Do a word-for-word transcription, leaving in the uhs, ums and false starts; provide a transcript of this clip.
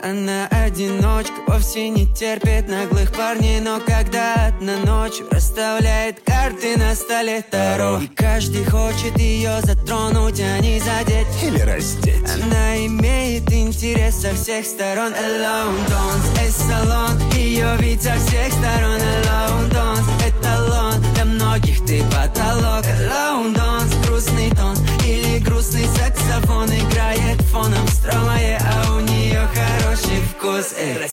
Она одиночка, вовсе не терпит наглых парней. Но когда одна ночью расставляет карты на столе Таро, и каждый хочет ее затронуть, а не задеть или раздеть. Она имеет интерес со всех сторон. Alone, dance, эс салон, ее вид со всех сторон.